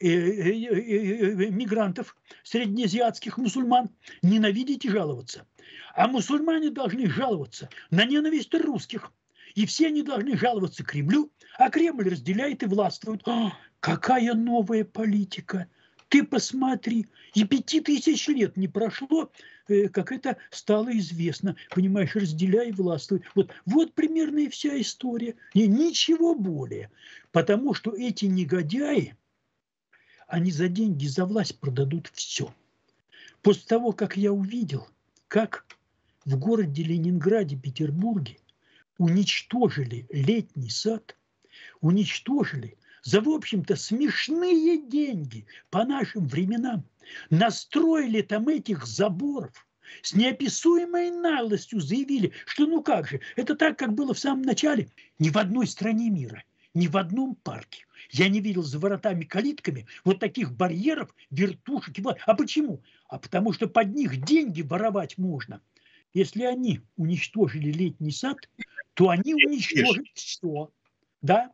мигрантов, среднеазиатских мусульман, ненавидеть и жаловаться. А мусульмане должны жаловаться на ненависть русских. И все они должны жаловаться Кремлю, а Кремль разделяет и властвует. Какая новая политика! Ты посмотри, и 5000 лет не прошло, как это стало известно. Понимаешь, разделяй и властвуй. Вот примерно и вся история. И ничего более. Потому что эти негодяи, они за деньги, за власть продадут все. После того, как я увидел, как в городе Ленинграде, Петербурге уничтожили летний сад, уничтожили за, в общем-то, смешные деньги по нашим временам, настроили там этих заборов, с неописуемой наглостью заявили, что как же, это так, как было в самом начале. Ни в одной стране мира, ни в одном парке я не видел за воротами-калитками вот таких барьеров, вертушек. А почему? А потому что под них деньги воровать можно. Если они уничтожили летний сад, то они уничтожат все. Да?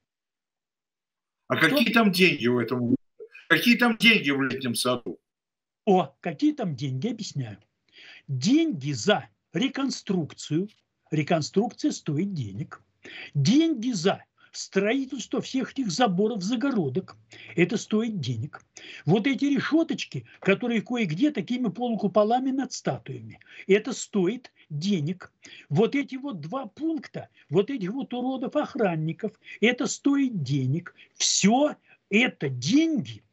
А какие там деньги в этом? Какие там деньги в летнем саду? Какие там деньги, объясняю. Деньги за реконструкцию. Реконструкция стоит денег. Деньги за строительство всех этих заборов, загородок. Это стоит денег. Вот эти решеточки, которые кое-где такими полукуполами над статуями, это стоит денег. Вот эти 2 пункта, вот этих уродов-охранников, это стоит денег. Все это деньги.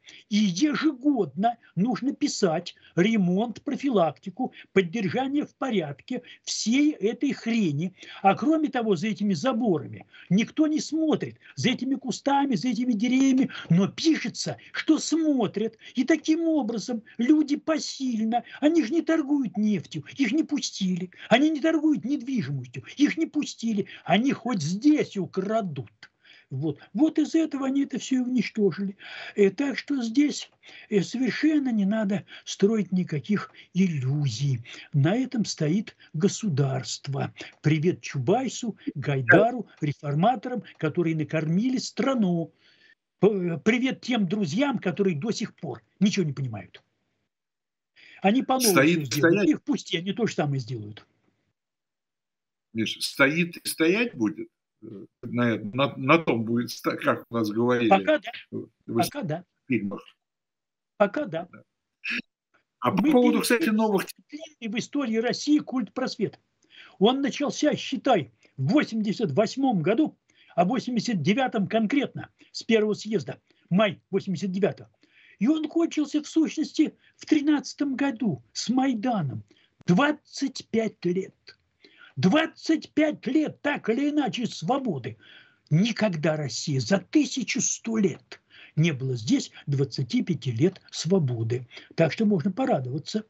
И ежегодно нужно писать ремонт, профилактику, поддержание в порядке всей этой хрени. А кроме того, за этими заборами никто не смотрит, за этими кустами, за этими деревьями, но пишется, что смотрят. И таким образом люди посильно, они же не торгуют нефтью, их не пустили. Они не торгуют недвижимостью, их не пустили. Они хоть здесь украдут. Вот из этого они это все уничтожили. Так что здесь совершенно не надо строить никаких иллюзий. На этом стоит государство. Привет Чубайсу, Гайдару, реформаторам, которые накормили страну. Привет тем друзьям, которые до сих пор ничего не понимают. Они по-новому все сделают. Их пусть они то же самое сделают. Миша, стоит и стоять будет? На том будет, как у нас говорили. Пока да. Пока да. В фильмах. Пока да. А по поводу, кстати, новых... В истории России культ просвета. Он начался, считай, в 1988 году, а в 1989 конкретно, с первого съезда, май 1989. И он кончился, в сущности, в 2013 году с Майданом. 25 лет. 25 лет, так или иначе, свободы. Никогда Россия за 1100 лет не было здесь 25 лет свободы. Так что можно порадоваться.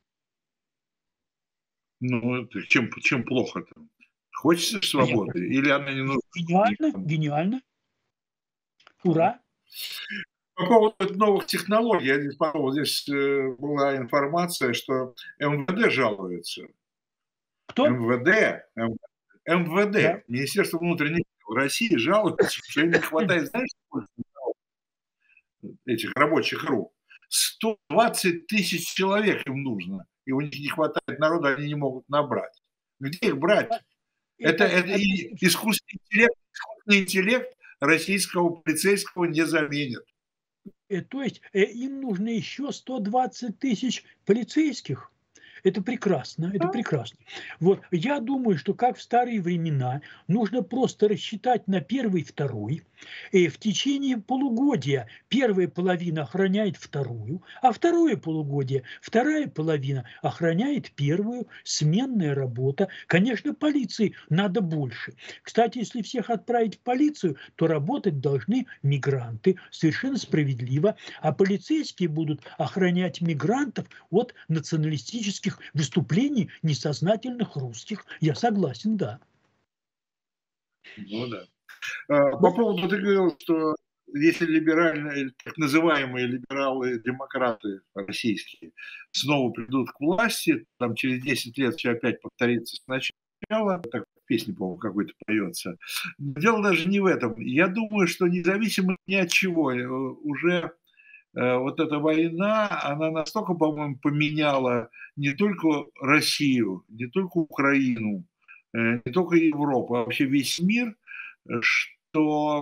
Ну, чем плохо-то? Хочется свободы? Или она не нужна? Гениально, гениально. Ура. По поводу новых технологий, я здесь подумал, здесь была информация, что МВД жалуется. Кто? МВД, Да. Министерство внутренних дел России жалуется, что им не хватает, знаешь, этих рабочих рук. 120 тысяч человек им нужно, и у них не хватает народа, они не могут набрать. Где их брать? Это искусственный интеллект российского полицейского не заменит. То есть им нужно еще 120 тысяч полицейских? Это прекрасно, это прекрасно. Вот, я думаю, что как в старые времена нужно просто рассчитать на первый, второй, и в течение полугодия первая половина охраняет вторую, а второе полугодие вторая половина охраняет первую, сменная работа. Конечно, полиции надо больше. Кстати, если всех отправить в полицию, то работать должны мигранты, совершенно справедливо, а полицейские будут охранять мигрантов от националистических выступлений несознательных русских. Я согласен, да. Ну да. По поводу, ты говорил, что если либеральные, так называемые либералы-демократы российские снова придут к власти, там через 10 лет все опять повторится сначала, так в песне, по-моему, какой-то поется. Дело даже не в этом. Я думаю, что независимо ни от чего, уже вот эта война, она настолько, по-моему, поменяла не только Россию, не только Украину, не только Европу, а вообще весь мир, что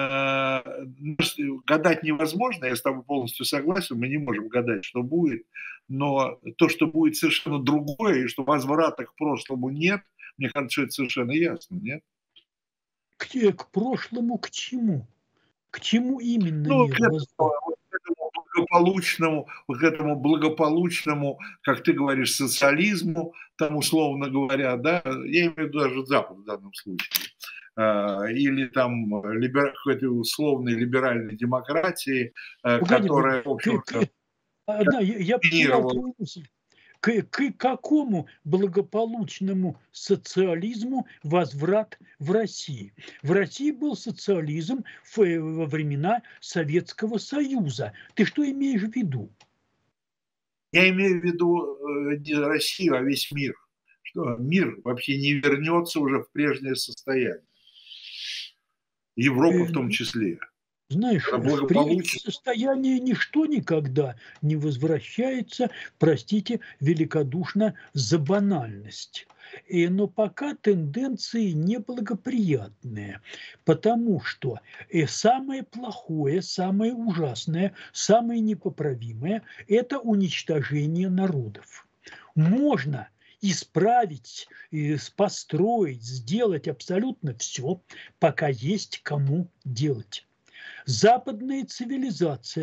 гадать невозможно, я с тобой полностью согласен, мы не можем гадать, что будет, но то, что будет совершенно другое, и что возврата к прошлому нет, мне кажется, это совершенно ясно, нет? К прошлому к чему? К чему именно Ну, нет? к этому благополучному, как ты говоришь, социализму, там, условно говоря, да, я имею в виду даже Запад в данном случае, или там какой-то условной либеральной демократии, которая, в общем-то, да, я понял твою мысль. К какому благополучному социализму возврат в России? В России был социализм во времена Советского Союза. Ты что имеешь в виду? Я имею в виду не Россию, а весь мир. Что мир вообще не вернется уже в прежнее состояние. Европа в том числе. Знаешь, в прежнее состояние ничто никогда не возвращается, простите, великодушно за банальность. Но пока тенденции неблагоприятные, потому что самое плохое, самое ужасное, самое непоправимое – это уничтожение народов. Можно исправить, построить, сделать абсолютно все, пока есть кому делать. Западная цивилизация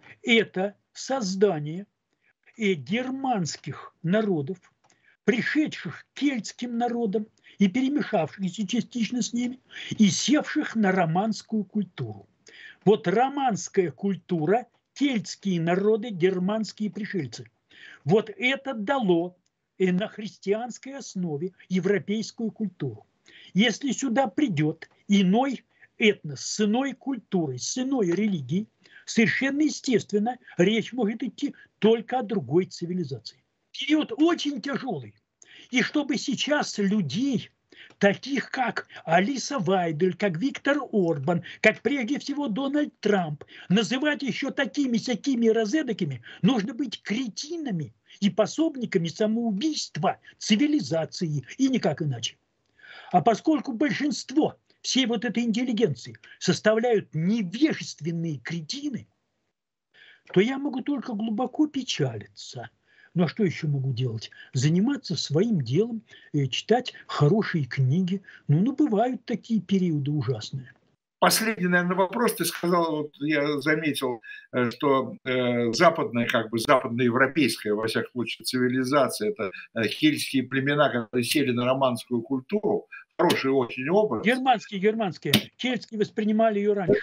это создание германских народов, пришедших к кельтским народам и перемешавшихся частично с ними, и севших на романскую культуру. Вот романская культура, кельтские народы, германские пришельцы. Вот это дало и на христианской основе европейскую культуру. Если сюда придет иной этнос с иной культурой, с иной религией, совершенно естественно, речь может идти только о другой цивилизации. Период очень тяжелый. И чтобы сейчас людей, таких как Алиса Вайдель, как Виктор Орбан, как прежде всего Дональд Трамп, называть еще такими-сякими розедоками, нужно быть кретинами и пособниками самоубийства цивилизации, и никак иначе. А поскольку большинство всей вот этой интеллигенции составляют невежественные кретины, то я могу только глубоко печалиться. Ну а что еще могу делать? Заниматься своим делом, читать хорошие книги. Ну, бывают такие периоды ужасные. Последний, наверное, вопрос. Ты сказал, вот я заметил, что западная, как бы западноевропейская, во всяком случае, цивилизация, это кельтские племена, которые сели на романскую культуру. Хороший очень образ. Германские. Кельтские воспринимали ее раньше.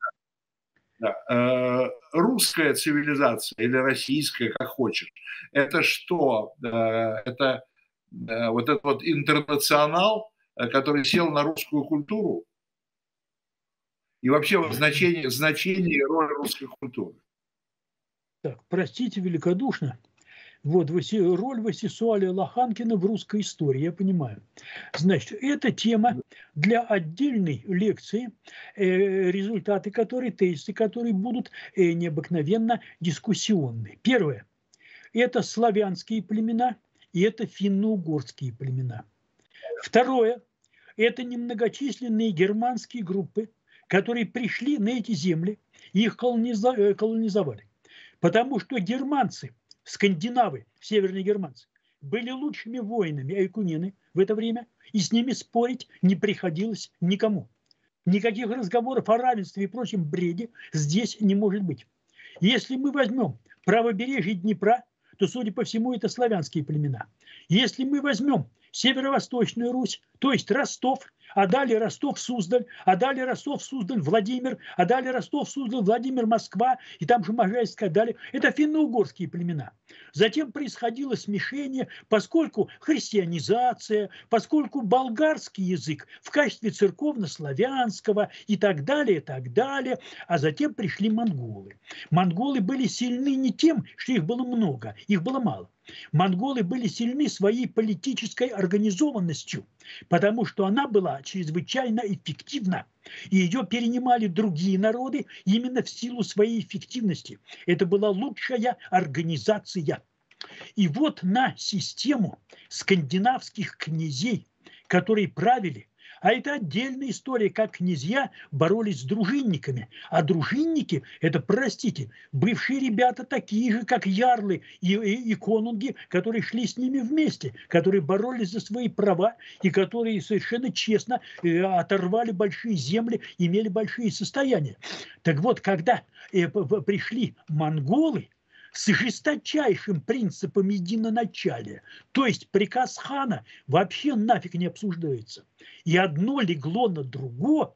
Да. Русская цивилизация или российская, как хочешь, это что? Это вот этот вот интернационал, который сел на русскую культуру? И вообще значение и роль русской культуры. Так, простите великодушно. Вот роль Васисуалия Лоханкина в русской истории, я понимаю. Значит, это тема для отдельной лекции, результаты которой, тезисы которые будут необыкновенно дискуссионны. Первое. Это славянские племена и это финно-угорские племена. Второе. Это немногочисленные германские группы, которые пришли на эти земли и их колонизовали. Потому что германцы, скандинавы, северные германцы, были лучшими воинами айкунены в это время, и с ними спорить не приходилось никому. Никаких разговоров о равенстве и прочем бреде здесь не может быть. Если мы возьмем правобережье Днепра, то, судя по всему, это славянские племена. Если мы возьмем Северо-Восточную Русь, то есть Ростов, а далее Ростов-Суздаль, а далее Ростов-Суздаль-Владимир, а далее Ростов-Суздаль-Владимир-Москва, и там же Можайская, далее. Это финно-угорские племена. Затем происходило смешение, поскольку христианизация, поскольку болгарский язык в качестве церковно-славянского и так далее, а затем пришли монголы. Монголы были сильны не тем, что их было много, их было мало. Монголы были сильны своей политической организованностью, потому что она была чрезвычайно эффективна. И ее перенимали другие народы именно в силу своей эффективности. Это была лучшая организация. И вот на систему скандинавских князей, которые правили, а это отдельная история, как князья боролись с дружинниками. А дружинники, это, простите, бывшие ребята такие же, как ярлы и конунги, которые шли с ними вместе, которые боролись за свои права и которые совершенно честно оторвали большие земли, имели большие состояния. Так вот, когда пришли монголы, с жесточайшим принципом единоначалия. То есть приказ хана вообще нафиг не обсуждается. И одно легло на другое,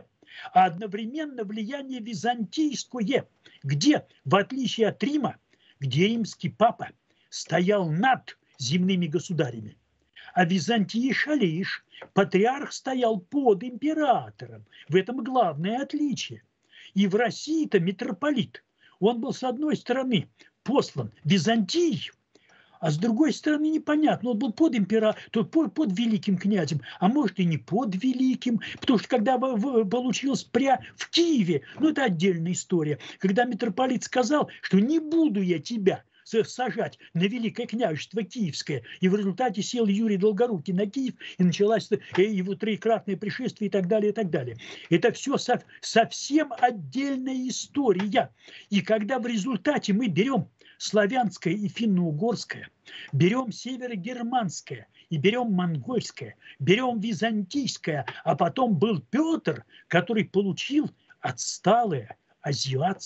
а одновременно влияние византийское, где, в отличие от Рима, где римский папа стоял над земными государями, а Византии шалиш, патриарх стоял под императором. В этом главное отличие. И в России-то митрополит. Он был, с одной стороны, послан Византией, а с другой стороны, непонятно, он был под императором, под великим князем, а может и не под великим, потому что когда получилось в Киеве, это отдельная история, когда митрополит сказал, что не буду я тебя сажать на Великое княжество Киевское. И в результате сел Юрий Долгорукий на Киев, и началось его троекратное пришествие и так далее, и так далее. Это все совсем отдельная история. И когда в результате мы берем славянское и финно-угорское, берем северогерманское и берем монгольское, берем византийское, а потом был Петр, который получил отсталое азиатское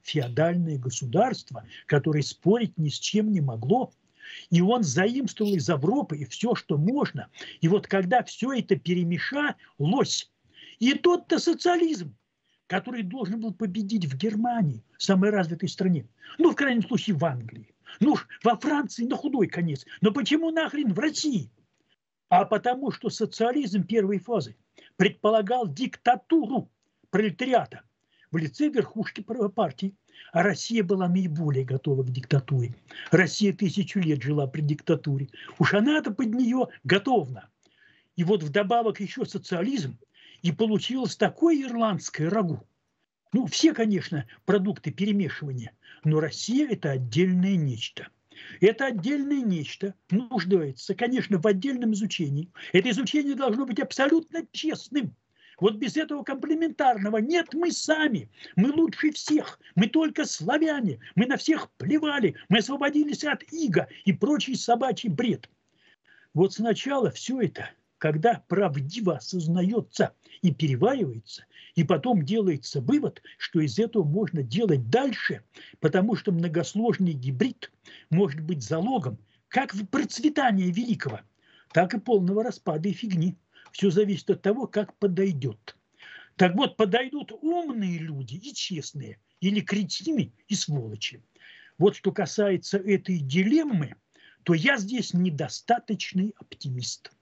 феодальное государство, которое спорить ни с чем не могло. И он заимствовал из Европы и все, что можно. И вот когда все это перемешалось, и тот-то социализм, который должен был победить в Германии, самой развитой стране, ну, в крайнем случае, в Англии, ну, во Франции на худой конец. Но почему нахрен в России? А потому что социализм первой фазы предполагал диктатуру пролетариата в лице верхушки партии. А Россия была наиболее готова к диктатуре. Россия 1000 лет жила при диктатуре. Уж она-то под нее готовна. И вот вдобавок еще социализм. И получилось такое ирландское рагу. Ну, все, конечно, продукты перемешивания. Но Россия – это отдельное нечто. Это отдельное нечто нуждается, конечно, в отдельном изучении. Это изучение должно быть абсолютно честным. Вот без этого комплементарного нет, мы сами, мы лучше всех, мы только славяне, мы на всех плевали, мы освободились от ига и прочий собачий бред. Вот сначала все это, когда правдиво осознается и переваривается, и потом делается вывод, что из этого можно делать дальше, потому что многосложный гибрид может быть залогом как процветания великого, так и полного распада и фигни. Все зависит от того, как подойдет. Так вот, подойдут умные люди и честные, или кретины и сволочи. Вот что касается этой дилеммы, то я здесь недостаточный оптимист.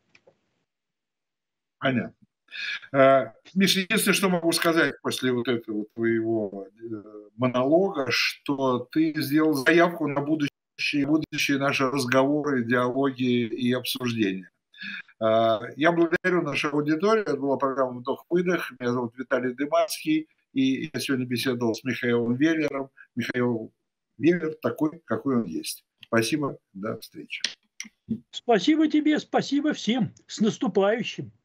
Понятно. Миша, единственное, что могу сказать после вот этого твоего монолога, что ты сделал заявку на будущие наши разговоры, диалоги и обсуждения. Я благодарю нашу аудиторию. Это была программа «Вдох-выдох». Меня зовут Виталий Дыманский. И я сегодня беседовал с Михаилом Веллером. Михаил Веллер такой, какой он есть. Спасибо. До встречи. Спасибо тебе, спасибо всем. С наступающим.